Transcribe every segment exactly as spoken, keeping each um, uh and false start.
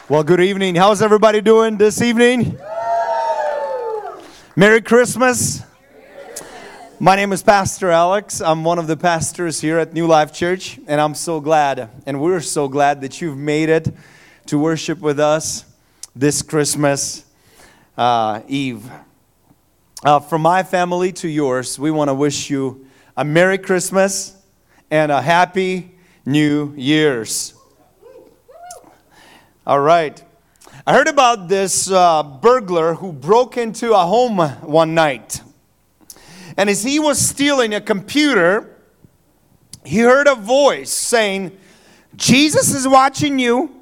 Well, good evening. How's everybody doing this evening? Merry Christmas. My name is Pastor Alex. I'm one of the pastors here at New Life Church, and I'm so glad, and we're so glad that you've made it to worship with us this Christmas uh, Eve. Uh, from my family to yours, we want to wish you a Merry Christmas and a Happy New Year's. All right. I heard about this uh, burglar who broke into a home one night. And as he was stealing a computer, he heard a voice saying, "Jesus is watching you."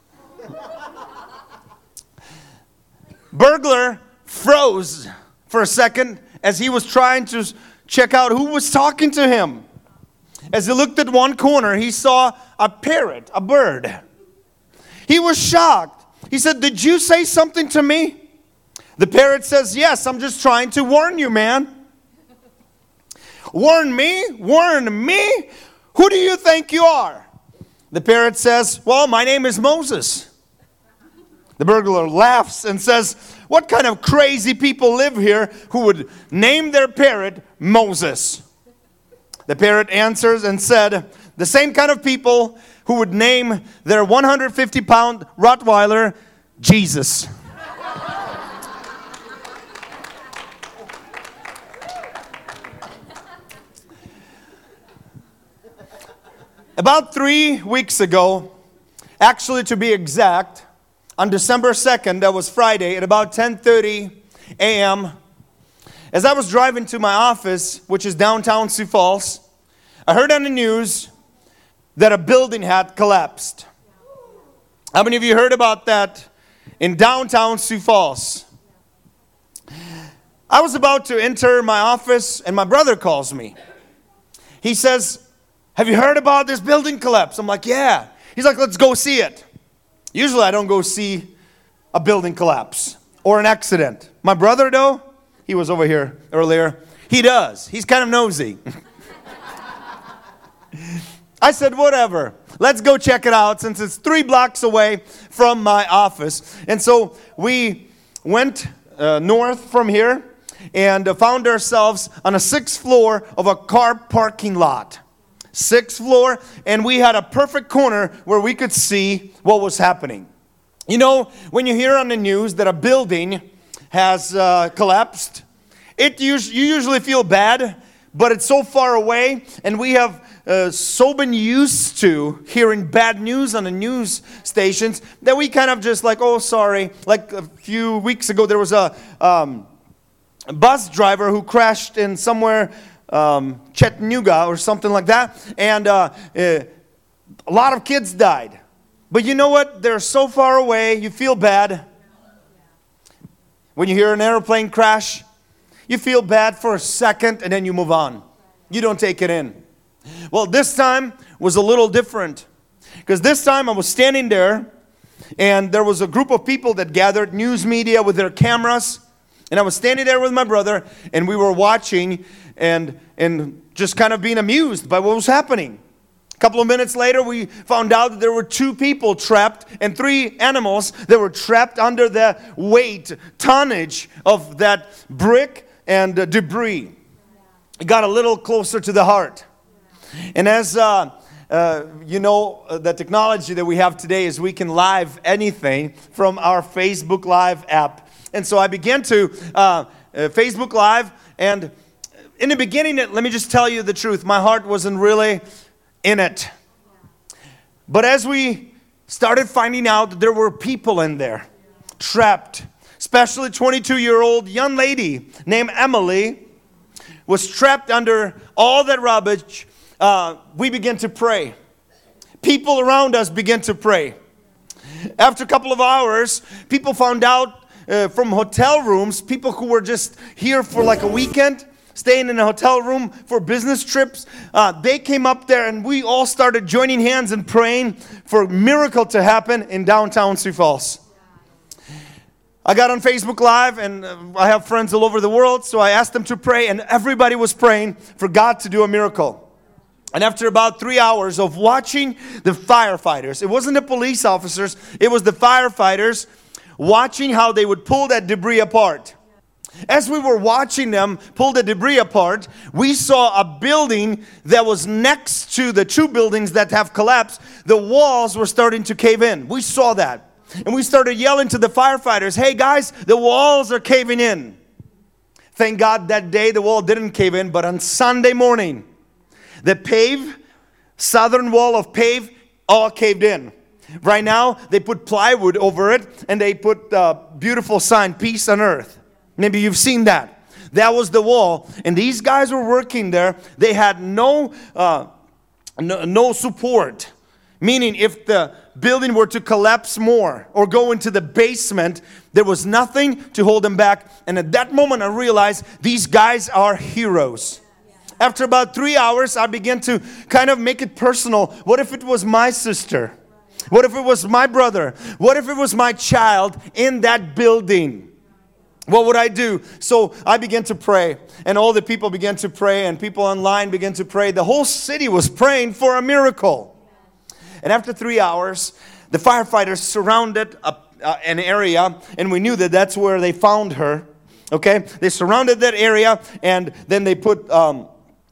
Burglar froze for a second as he was trying to check out who was talking to him. As he looked at one corner, he saw a parrot, a bird. He was shocked. He said, "Did you say something to me?" The parrot says, "Yes, I'm just trying to warn you, man." "Warn me? Warn me? Who do you think you are?" The parrot says, "Well, my name is Moses." The burglar laughs and says, "What kind of crazy people live here who would name their parrot Moses?" The parrot answers and said, "The same kind of people who would name their one hundred fifty pound Rottweiler Jesus." About three weeks ago, actually to be exact, on December second, that was Friday, at about ten thirty a.m., as I was driving to my office, which is downtown Sioux Falls, I heard on the news that a building had collapsed. How many of you heard about that in downtown Sioux Falls? I was about to enter my office and my brother calls me. He says, "Have you heard about this building collapse?" I'm like, "Yeah." He's like, "Let's go see it." Usually I don't go see a building collapse or an accident. My brother though, he was over here earlier, he does. He's kind of nosy. I said, "Whatever. Let's go check it out," since it's three blocks away from my office. And so we went uh, north from here and uh, found ourselves on a sixth floor of a car parking lot. Sixth floor, and we had a perfect corner where we could see what was happening. You know, when you hear on the news that a building has uh, collapsed, it us- you usually feel bad, but it's so far away, and we have uh, so been used to hearing bad news on the news stations that we kind of just like, "Oh, sorry." Like a few weeks ago, there was a um, bus driver who crashed in somewhere, um, Chattanooga or something like that, and uh, uh, a lot of kids died. But you know what? They're so far away, you feel bad. When you hear an airplane crash, you feel bad for a second, and then you move on. You don't take it in. Well, this time was a little different. Because this time I was standing there, and there was a group of people that gathered, news media with their cameras. And I was standing there with my brother, and we were watching and, and just kind of being amused by what was happening. A couple of minutes later, we found out that there were two people trapped and three animals that were trapped under the weight, tonnage of that brick and uh, debris. It got a little closer to the heart. And as uh, uh, you know, uh, the technology that we have today is we can live anything from our Facebook Live app. And so I began to uh, uh, Facebook Live, and in the beginning, let me just tell you the truth, my heart wasn't really in it. But as we started finding out that there were people in there, trapped, especially twenty-two-year-old young lady named Emily was trapped under all that rubbish, uh, we began to pray. People around us began to pray. After a couple of hours, people found out uh, from hotel rooms, people who were just here for like a weekend, staying in a hotel room for business trips, uh, they came up there and we all started joining hands and praying for a miracle to happen in downtown Sioux Falls. I got on Facebook Live, and I have friends all over the world, so I asked them to pray, and everybody was praying for God to do a miracle. And after about three hours of watching the firefighters, it wasn't the police officers, it was the firefighters watching how they would pull that debris apart. As we were watching them pull the debris apart, we saw a building that was next to the two buildings that have collapsed. The walls were starting to cave in. We saw that. And we started yelling to the firefighters, hey guys, the walls are caving in. Thank God that day the wall didn't cave in, but on Sunday morning, the pave, southern wall of pave, all caved in. Right now, they put plywood over it, and they put a beautiful sign, peace on earth. Maybe you've seen that. That was the wall, and these guys were working there. They had no, uh, no, no support. Meaning, if the building were to collapse more or go into the basement, there was nothing to hold them back. And at that moment, I realized these guys are heroes. After about three hours, I began to kind of make it personal. What if it was my sister? What if it was my brother? What if it was my child in that building? What would I do? So I began to pray, and all the people began to pray, and people online began to pray. The whole city was praying for a miracle. And after three hours, the firefighters surrounded a, uh, an area, and we knew that that's where they found her. Okay? They surrounded that area, and then they put um,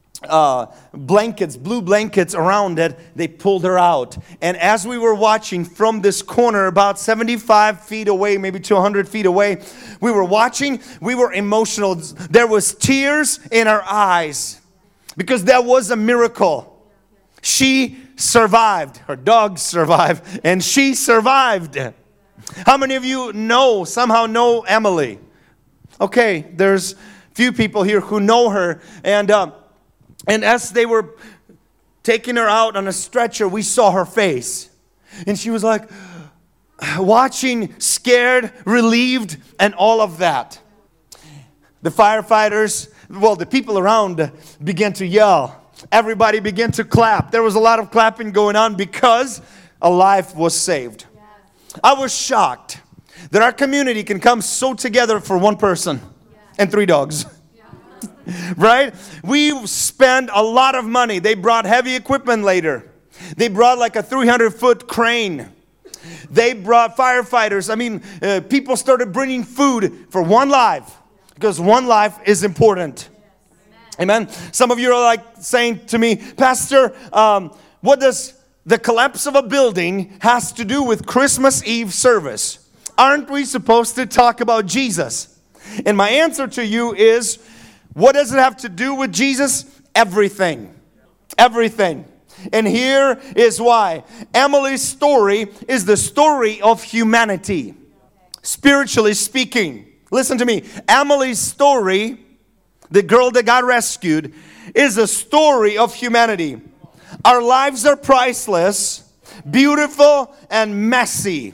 uh, blankets, blue blankets around it. They pulled her out. And as we were watching from this corner, about seventy-five feet away, maybe to one hundred feet away, we were watching. We were emotional. There was tears in our eyes because that was a miracle. She survived. Her dog survived, and she survived. How many of you know, somehow know Emily? Okay, there's few people here who know her, and uh, and as they were taking her out on a stretcher, we saw her face, and she was like watching, scared, relieved, and all of that. The firefighters, well, the people around began to yell. Everybody began to clap. There was a lot of clapping going on because a life was saved. Yes. I was shocked that our community can come so together for one person yes. and three dogs. Yeah. Right? We spent a lot of money. They brought heavy equipment later. They brought like a three hundred foot crane. They brought firefighters. I mean, uh, people started bringing food for one life because one life is important. Amen. Some of you are like saying to me, Pastor, um, what does the collapse of a building has to do with Christmas Eve service? Aren't we supposed to talk about Jesus? And my answer to you is, what does it have to do with Jesus? Everything. Everything. And here is why. Emily's story is the story of humanity, spiritually speaking. Listen to me. Emily's story, the girl that got rescued, is a story of humanity. Our lives are priceless, beautiful, and messy.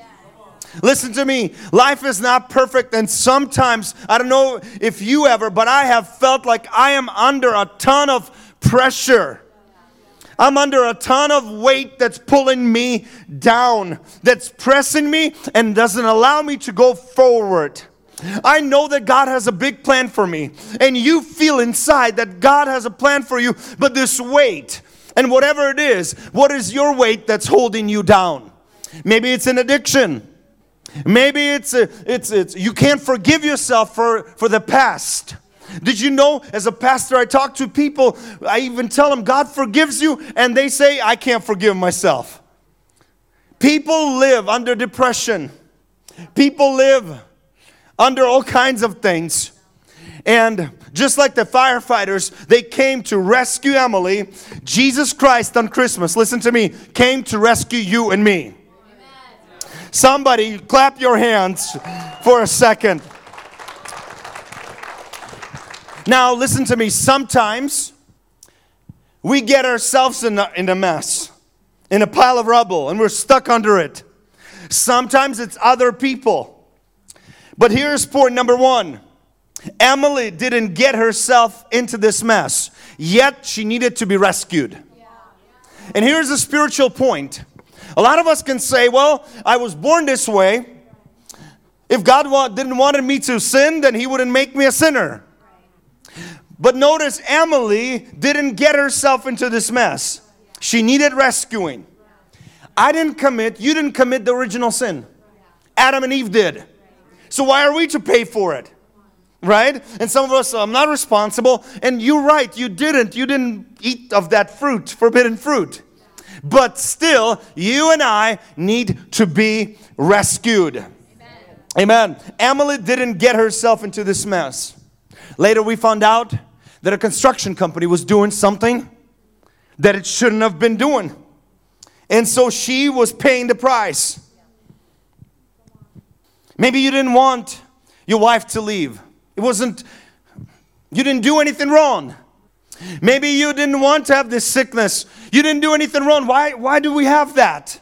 Listen to me. Life is not perfect, and sometimes, I don't know if you ever, but I have felt like I am under a ton of pressure. I'm under a ton of weight that's pulling me down, that's pressing me and doesn't allow me to go forward. I know that God has a big plan for me, and you feel inside that God has a plan for you, but this weight, and whatever it is, what is your weight that's holding you down? Maybe it's an addiction. Maybe it's a, it's it's you can't forgive yourself for, for the past. Did you know, as a pastor, I talk to people, I even tell them, God forgives you, and they say, I can't forgive myself. People live under depression. People live under all kinds of things. And just like the firefighters, they came to rescue Emily. Jesus Christ on Christmas, listen to me, came to rescue you and me. Amen. Somebody clap your hands for a second. Now listen to me, sometimes we get ourselves in a, in a mess, in a pile of rubble, and we're stuck under it. Sometimes it's other people. But here's point number one. Emily didn't get herself into this mess, yet she needed to be rescued. And here's the spiritual point. A lot of us can say, well, I was born this way. If God wa- didn't want me to sin, then He wouldn't make me a sinner. But notice Emily didn't get herself into this mess. She needed rescuing. I didn't commit, you didn't commit the original sin. Adam and Eve did. So why are we to pay for it? Right? And some of us, I'm not responsible. And you're right, you didn't. You didn't eat of that fruit, forbidden fruit. But still, you and I need to be rescued. Amen. Amen. Emily didn't get herself into this mess. Later we found out that a construction company was doing something that it shouldn't have been doing. And so she was paying the price. Maybe you didn't want your wife to leave. It wasn't, you didn't do anything wrong. Maybe you didn't want to have this sickness. You didn't do anything wrong. Why, why do we have that?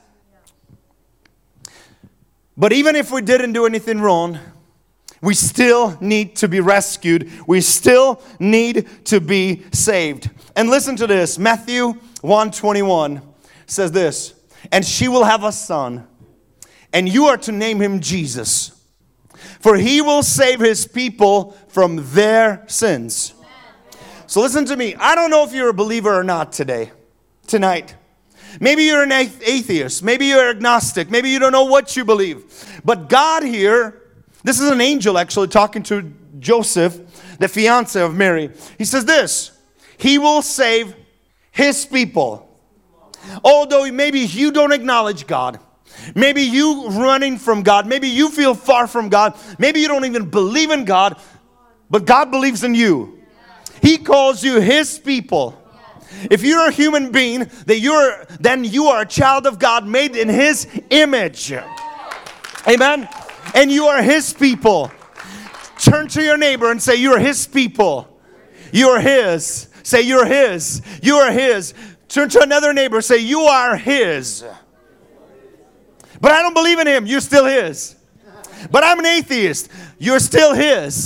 But even if we didn't do anything wrong, we still need to be rescued. We still need to be saved. And listen to this. Matthew one twenty-one says this. And she will have a son, and you are to name him Jesus, for he will save his people from their sins. So listen to me. I don't know if you're a believer or not today, tonight. Maybe you're an atheist. Maybe you're agnostic. Maybe you don't know what you believe. But God here, this is an angel actually talking to Joseph, the fiance of Mary. He says this, he will save his people. Although maybe you don't acknowledge God. Maybe you running from God. Maybe you feel far from God. Maybe you don't even believe in God. But God believes in you. He calls you his people. If you're a human being, that you're, then you are a child of God made in his image. Amen? And you are his people. Turn to your neighbor and say, you're his people. You're his. Say, you're his. You are his. Turn to another neighbor and say, you are his. But I don't believe in him. You're still his. But I'm an atheist. You're still his.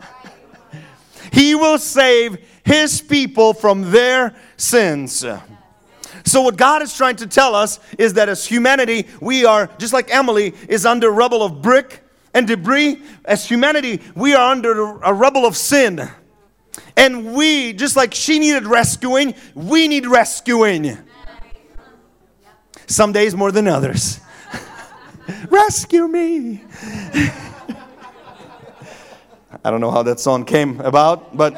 He will save his people from their sins. So what God is trying to tell us is that as humanity, we are, just like Emily is under rubble of brick and debris, as humanity, we are under a rubble of sin. And we, just like she needed rescuing, we need rescuing. Some days more than others. Rescue me. I don't know how that song came about, but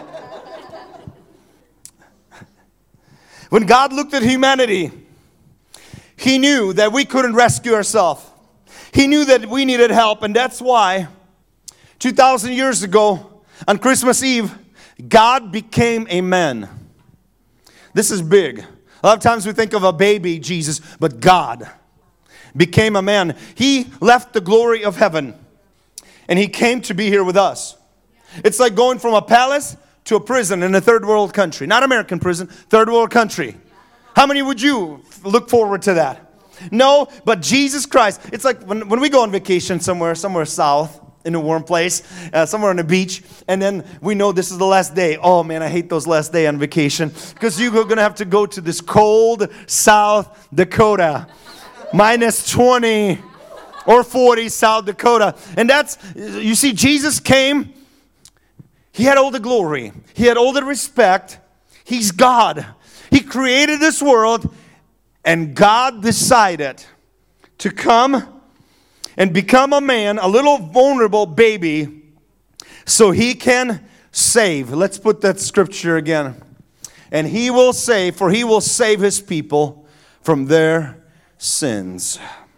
when God looked at humanity, he knew that we couldn't rescue ourselves. He knew that we needed help, and that's why two thousand years ago, on Christmas Eve, God became a man. This is big. A lot of times we think of a baby Jesus, but God became a man. He left the glory of heaven, and he came to be here with us. It's like going from a palace to a prison in a third world country. Not American prison, third world country. How many would you look forward to that? No, but Jesus Christ. It's like when, when we go on vacation somewhere, somewhere south, in a warm place, uh, somewhere on the beach, and then we know this is the last day. Oh man, I hate those last day on vacation, because you're going to have to go to this cold South Dakota. minus twenty or forty South Dakota. And that's, you see, Jesus came. He had all the glory. He had all the respect. He's God. He created this world, and God decided to come and become a man, a little vulnerable baby, so he can save. Let's put that scripture again. And he will save, for he will save his people from their sins.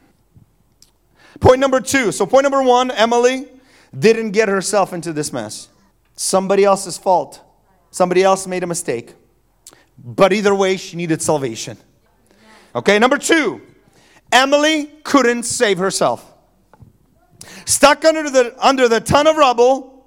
Point number two. So point number one, Emily didn't get herself into this mess. Somebody else's fault. Somebody else made a mistake. But either way, she needed salvation. Okay, number two. Emily couldn't save herself. Stuck under the, under the ton of rubble,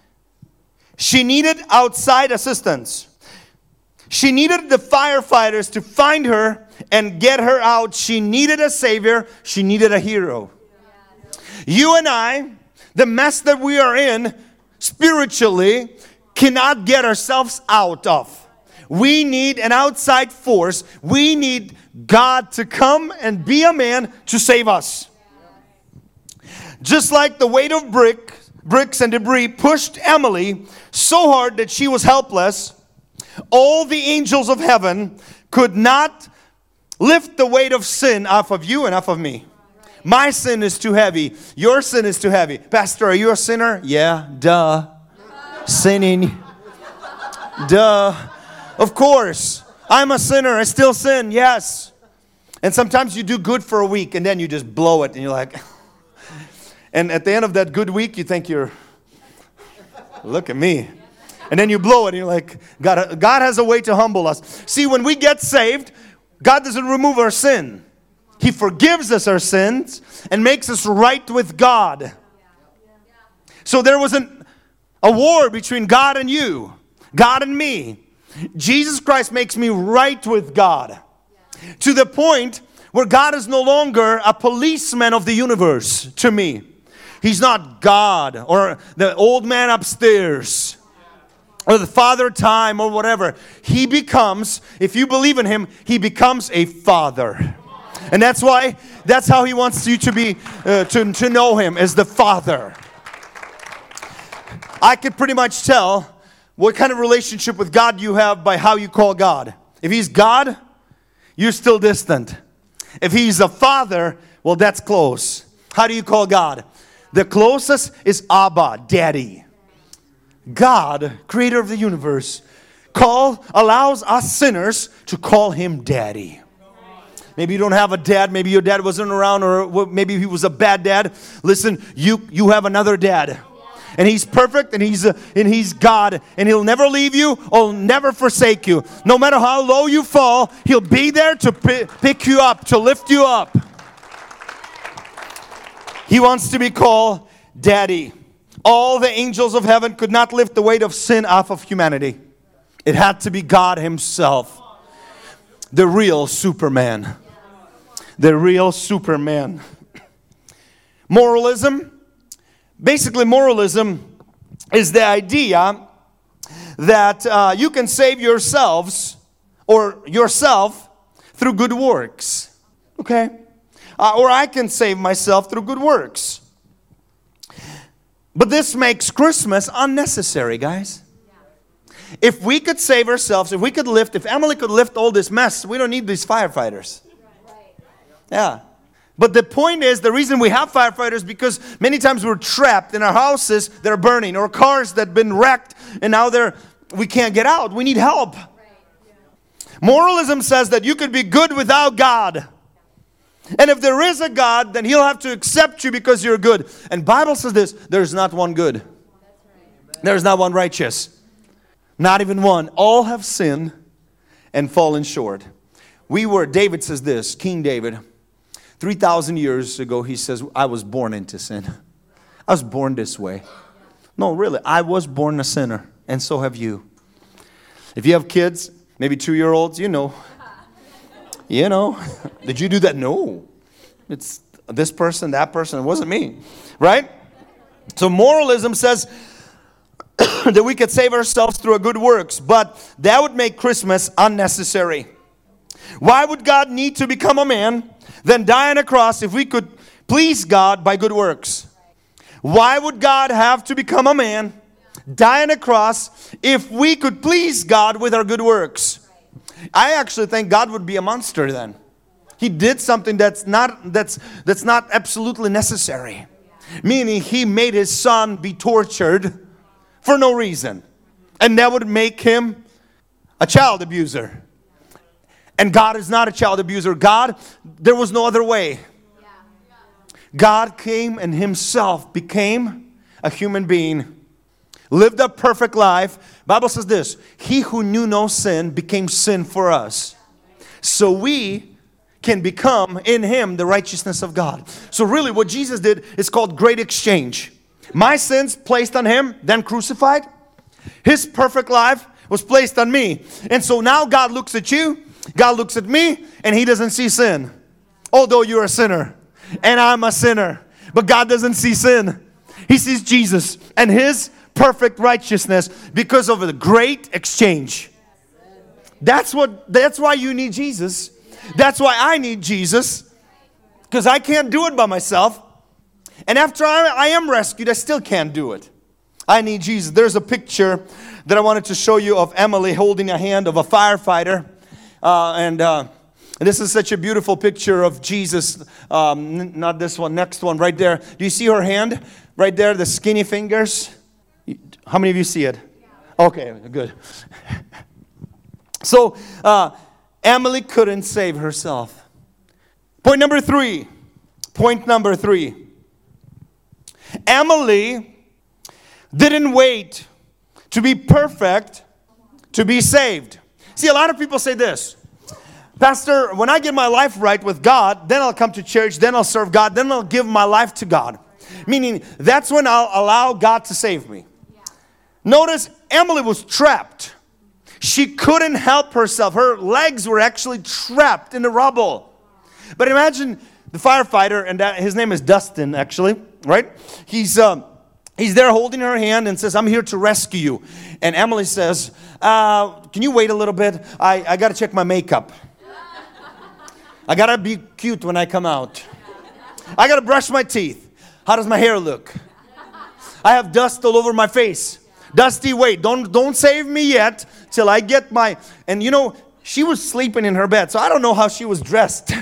she needed outside assistance. She needed the firefighters to find her and get her out. She needed a savior. She needed a hero. You and I, the mess that we are in, spiritually, cannot get ourselves out of. We need an outside force. We need God to come and be a man to save us. Just like the weight of brick, bricks and debris pushed Emily so hard that she was helpless. All the angels of heaven could not lift the weight of sin off of you and off of me. My sin is too heavy. Your sin is too heavy. Pastor, are you a sinner? Yeah, duh. Sinning. Duh. Of course. I'm a sinner. I still sin. Yes. And sometimes you do good for a week and then you just blow it and you're like, and at the end of that good week, you think you're, look at me. And then you blow it and you're like, God, God has a way to humble us. See, when we get saved, God doesn't remove our sin. He forgives us our sins and makes us right with God. So there was an, a war between God and you, God and me. Jesus Christ makes me right with God. To the point where God is no longer a policeman of the universe to me. He's not God or the old man upstairs or the father time or whatever. He becomes, if you believe in Him, He becomes a father. And that's why, that's how He wants you to be, uh, to, to know Him as the Father. I could pretty much tell what kind of relationship with God you have by how you call God. If He's God, you're still distant. If He's a Father, well, that's close. How do you call God? The closest is Abba, Daddy. God, creator of the universe, call allows us sinners to call Him Daddy. Maybe you don't have a dad. Maybe your dad wasn't around, or maybe he was a bad dad. Listen, you you have another dad. And He's perfect, and He's uh, and He's God, and He'll never leave you or never forsake you. No matter how low you fall, He'll be there to p- pick you up, to lift you up. He wants to be called Daddy. All the angels of heaven could not lift the weight of sin off of humanity. It had to be God Himself, the real Superman. The real Superman. Moralism. Basically, moralism is the idea that uh, you can save yourselves or yourself through good works. Okay? Uh, or I can save myself through good works. But this makes Christmas unnecessary, guys. If we could save ourselves, if we could lift, if Emily could lift all this mess, we don't need these firefighters. Yeah. But the point is, the reason we have firefighters, because many times we're trapped in our houses that are burning, or cars that have been wrecked, and now they're, we can't get out. We need help. Moralism says that you could be good without God. And if there is a God, then He'll have to accept you because you're good. And Bible says this, there's not one good. There's not one righteous. Not even one. All have sinned and fallen short. We were, David says this, King David, three thousand years ago, he says, I was born into sin. I was born this way. No, really, I was born a sinner, and so have you. If you have kids, maybe two-year-olds, you know. You know. Did you do that? No. It's this person, that person. It wasn't me. Right? So moralism says that we could save ourselves through a good works, but that would make Christmas unnecessary. Why would God need to become a man, then die on a cross if we could please God by good works? Why would God have to become a man, die on a cross, if we could please God with our good works? I actually think God would be a monster then. He did something that's not that's that's not absolutely necessary. Meaning He made His Son be tortured for no reason. And that would make Him a child abuser. And God is not a child abuser. God, there was no other way. God came and Himself became a human being. Lived a perfect life. Bible says this, He who knew no sin became sin for us. So we can become in Him the righteousness of God. So really what Jesus did is called great exchange. My sins placed on Him, then crucified. His perfect life was placed on me. And so now God looks at you, God looks at me, and He doesn't see sin. Although you're a sinner, and I'm a sinner. But God doesn't see sin. He sees Jesus and His perfect righteousness because of the great exchange. That's what. That's why you need Jesus. That's why I need Jesus. Because I can't do it by myself. And after I, I am rescued, I still can't do it. I need Jesus. There's a picture that I wanted to show you of Emily holding a hand of a firefighter. Uh, and uh, this is such a beautiful picture of Jesus. Um, n- not this one, next one right there. Do you see her hand? Right there, the skinny fingers. How many of you see it? Okay, good. So, uh, Emily couldn't save herself. Point number three. Point number three. Emily didn't wait to be perfect to be saved. See, a lot of people say this. Pastor, when I get my life right with God, then I'll come to church, then I'll serve God, then I'll give my life to God. Meaning, that's when I'll allow God to save me. Notice, Emily was trapped. She couldn't help herself. Her legs were actually trapped in the rubble. But imagine the firefighter, and that, his name is Dustin, actually, right? He's um, he's there holding her hand and says, I'm here to rescue you. And Emily says, uh, can you wait a little bit? I, I got to check my makeup. I got to be cute when I come out. I got to brush my teeth. How does my hair look? I have dust all over my face. Dusty, wait, don't don't save me yet till I get my... And you know, she was sleeping in her bed, so I don't know how she was dressed.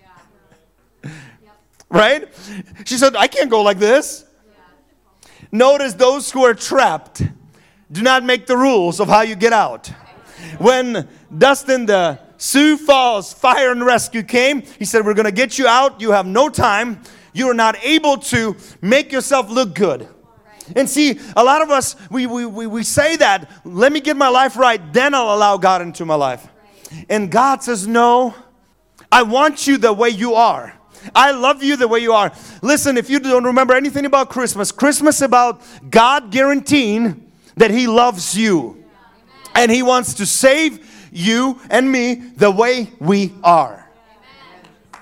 Right? She said, I can't go like this. Notice those who are trapped do not make the rules of how you get out. When Dustin, the Sioux Falls Fire and Rescue came, he said, we're going to get you out. You have no time. You are not able to make yourself look good. And see, a lot of us, we, we, we, we say that, let me get my life right, then I'll allow God into my life. Right. And God says, no, I want you the way you are. I love you the way you are. Listen, if you don't remember anything about Christmas, Christmas is about God guaranteeing that He loves you. Yeah. And He wants to save you and me the way we are. Amen.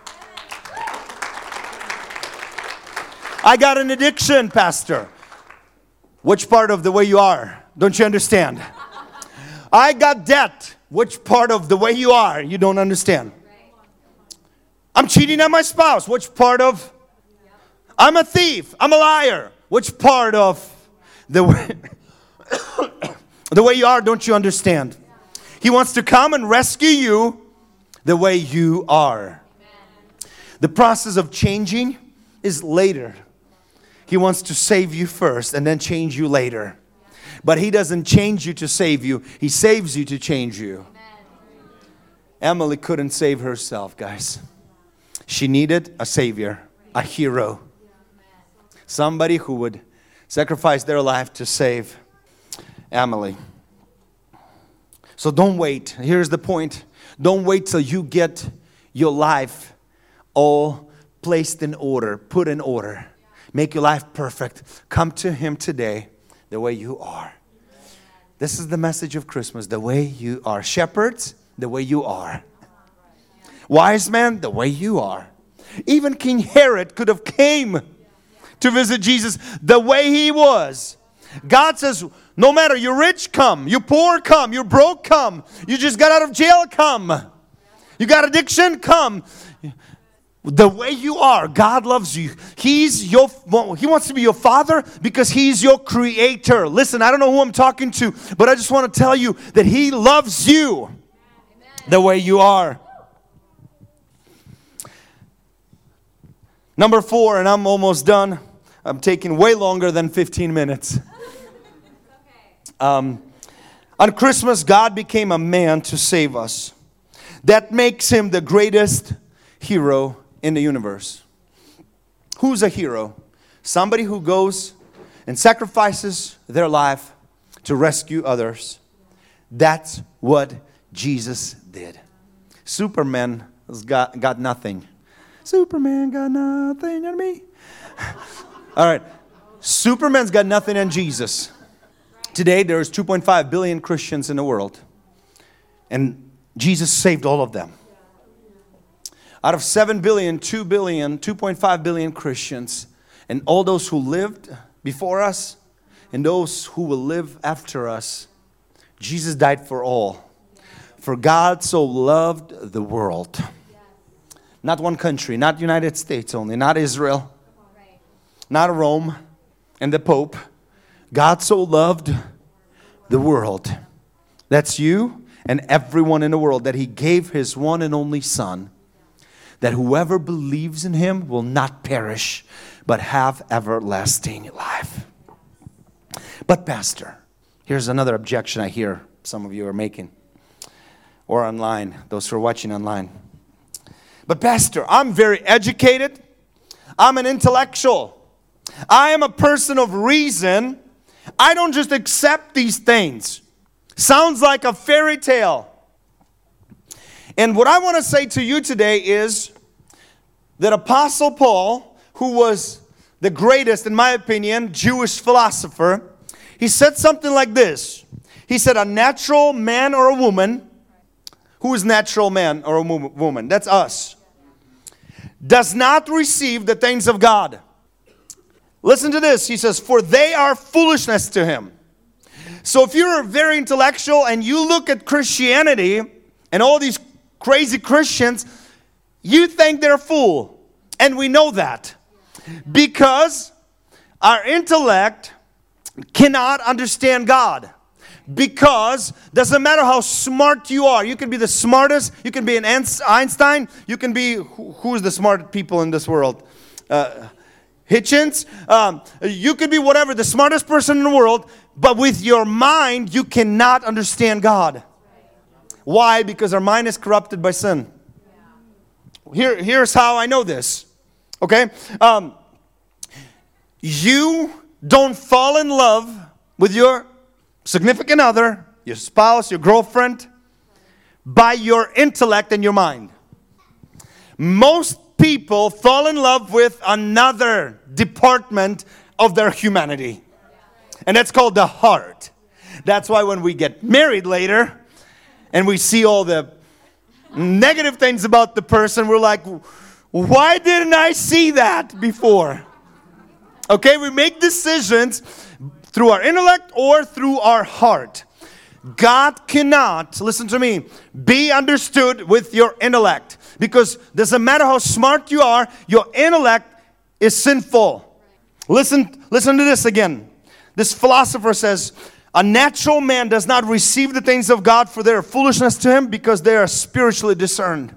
I got an addiction, Pastor. Which part of the way you are? Don't you understand? I got debt. Which part of the way you are? You don't understand. I'm cheating on my spouse. Which part of? I'm a thief. I'm a liar. Which part of the way, the way you are don't you understand? He wants to come and rescue you the way you are. The process of changing is later. He wants to save you first and then change you later. But He doesn't change you to save you. He saves you to change you. Amen. Emily couldn't save herself, guys. She needed a savior, a hero. Somebody who would sacrifice their life to save Emily. So don't wait. Here's the point. Don't wait till you get your life all placed in order, put in order. Make your life perfect. Come to Him today the way you are. This is the message of Christmas, the way you are. Shepherds, the way you are. Wise men, the way you are. Even King Herod could have came to visit Jesus the way he was. God says, no matter you're rich, come. You're poor, come. You're broke, come. You just got out of jail, come. You got addiction, come. The way you are, God loves you. He's your, He wants to be your father because He's your creator. Listen, I don't know who I'm talking to, but I just want to tell you that He loves you. Amen. The way you are. Number four, and I'm almost done. I'm taking way longer than fifteen minutes. Um, on Christmas, God became a man to save us. That makes Him the greatest hero in the universe. Who's a hero? Somebody who goes and sacrifices their life to rescue others. That's what Jesus did. Superman has got, got nothing. Superman got nothing on me. All right. Superman's got nothing on Jesus. Today there's two point five billion Christians in the world. And Jesus saved all of them. Out of seven billion, two billion, two point five billion Christians, and all those who lived before us, and those who will live after us, Jesus died for all. For God so loved the world. Not one country, not United States only, not Israel, not Rome and the Pope. God so loved the world. That's you and everyone in the world, that He gave His one and only Son, that whoever believes in Him will not perish, but have everlasting life. But Pastor, here's another objection I hear some of you are making, or online, those who are watching online. But Pastor, I'm very educated. I'm an intellectual. I am a person of reason. I don't just accept these things. Sounds like a fairy tale. And what I want to say to you today is that Apostle Paul, who was the greatest, in my opinion, Jewish philosopher, he said something like this. He said, a natural man or a woman, who is natural man or a woman? That's us. Does not receive the things of God. Listen to this. He says, for they are foolishness to him. So if you're very intellectual and you look at Christianity and all these crazy Christians, you think they're a fool. And we know that. Because our intellect cannot understand God. Because doesn't matter how smart you are. You can be the smartest. You can be an Einstein. You can be, who, who's the smart people in this world? Uh, Hitchens. Um, you could be whatever, the smartest person in the world. But with your mind, you cannot understand God. Why? Because our mind is corrupted by sin. Here, here's how I know this. Okay? Um, you don't fall in love with your significant other, your spouse, your girlfriend, by your intellect and your mind. Most people fall in love with another department of their humanity. And that's called the heart. That's why when we get married later and we see all the negative things about the person, we're like, why didn't I see that before? Okay, we make decisions through our intellect or through our heart. God cannot, listen to me, be understood with your intellect. Because doesn't matter how smart you are, your intellect is sinful. Listen, listen to this again. This philosopher says, a natural man does not receive the things of God, for they are foolishness to him, because they are spiritually discerned.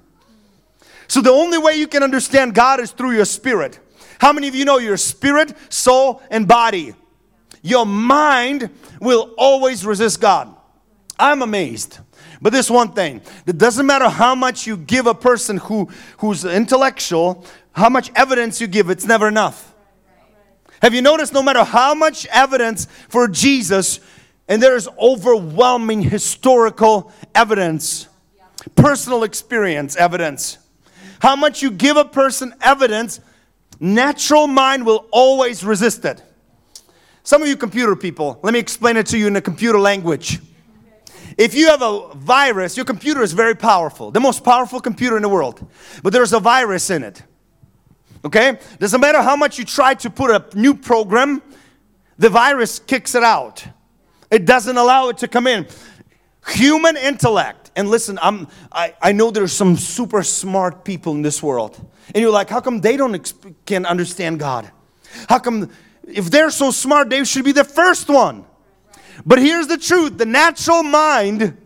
So the only way you can understand God is through your spirit. How many of you know your spirit, soul, and body? Your mind will always resist God. I'm amazed. But this one thing, it doesn't matter how much you give a person who, who's intellectual, how much evidence you give, it's never enough. Have you noticed no matter how much evidence for Jesus, and there is overwhelming historical evidence, personal experience evidence, how much you give a person evidence, natural mind will always resist it. Some of you computer people, let me explain it to you in a computer language. If you have a virus, your computer is very powerful. The most powerful computer in the world. But there's a virus in it. Okay? Doesn't matter how much you try to put a new program, the virus kicks it out. It doesn't allow it to come in. Human intellect. And listen, I'm, I, I know there's some super smart people in this world. And you're like, how come they don't exp- can understand God? How come, if they're so smart, they should be the first one. But here's the truth. The natural mind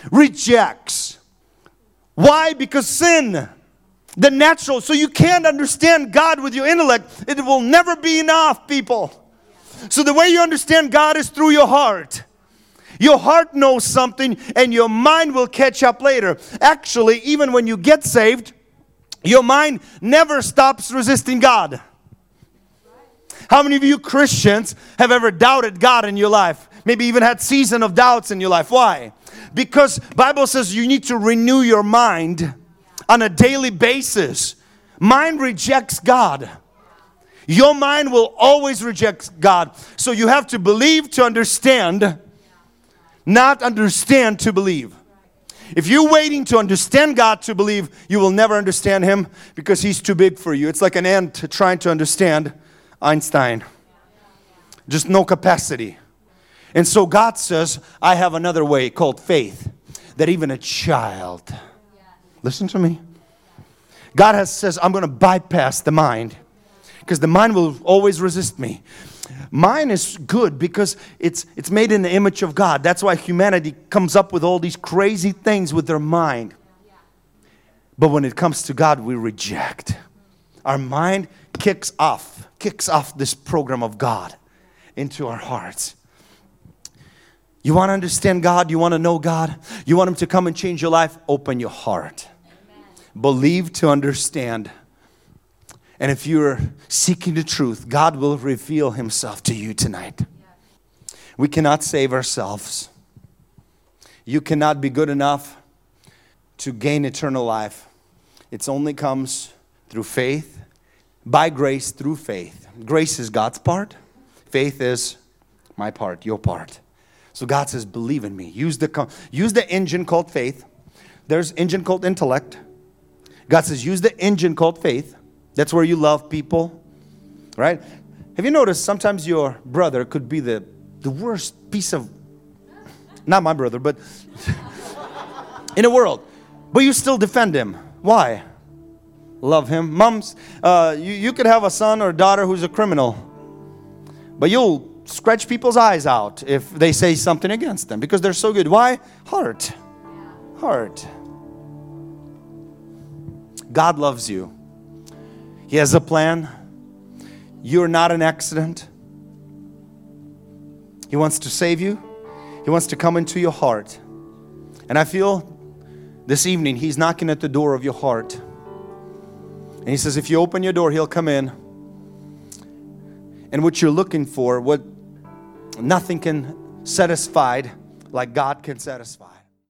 rejects. Why? Because sin. The natural. So you can't understand God with your intellect. It will never be enough, people. So the way you understand God is through your heart. Your heart knows something and your mind will catch up later. Actually, even when you get saved, your mind never stops resisting God. How many of you Christians have ever doubted God in your life? Maybe even had season of doubts in your life. Why? Because Bible says you need to renew your mind on a daily basis. Mind rejects God. Your mind will always reject God. So you have to believe to understand, not understand to believe. If you're waiting to understand God to believe, you will never understand Him because He's too big for you. It's like an ant trying to understand Einstein. Just no capacity. And so God says, I have another way called faith, that even a child, listen to me. God has says, I'm going to bypass the mind. because the mind will always resist me. Mine is good because it's it's made in the image of God. That's why humanity comes up with all these crazy things with their mind. But when it comes to God, we reject. Our mind kicks off, kicks off this program of God into our hearts. You want to understand God? You want to know God? You want Him to come and change your life? Open your heart. Amen. Believe to understand. And if you're seeking the truth, God will reveal Himself to you tonight. Yes. We cannot save ourselves. You cannot be good enough to gain eternal life. It only comes through faith, by grace through faith. Grace is God's part. Faith is my part, your part. So God says, believe in me. Use the, use the engine called faith. There's engine called intellect. God says, use the engine called faith. That's where you love people, right? Have you noticed sometimes your brother could be the, the worst piece of, not my brother, but in the world. But you still defend him. Why? Love him. Moms, uh, you, you could have a son or daughter who's a criminal, but you'll scratch people's eyes out if they say something against them because they're so good. Why? Heart. Heart. God loves you. He has a plan. You're not an accident. He wants to save you. He wants to come into your heart. And I feel this evening He's knocking at the door of your heart. And He says, if you open your door, He'll come in. And what you're looking for, what nothing can satisfy like God can satisfy.